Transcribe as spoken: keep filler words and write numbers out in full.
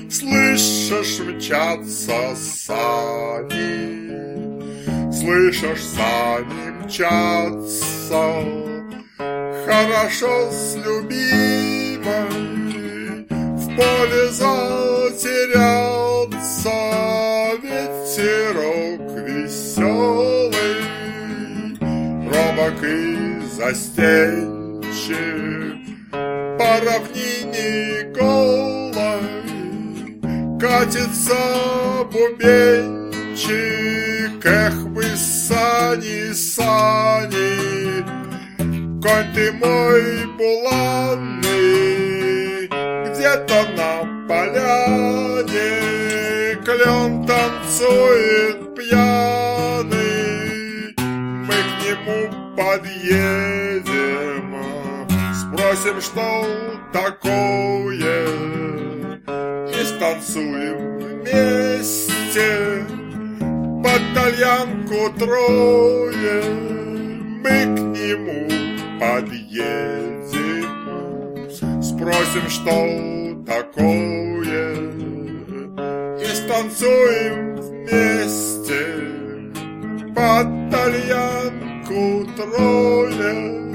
Слышишь, мчатся сани, слышишь, сани мчатся, хорошо с любимой в поле затеряться. Ветерок веселый, робок и застенчив, по равнине голой катится бубенчик. Эх вы, сани, сани, конь ты мой буланный, где-то на поляне клен танцует пьяный. Мы к нему подъедем, спросим, что такое, и станцуем вместе под тальянку трое. Мы к нему подъедем, спросим, что такое, и станцуем вместе под тальянку трое.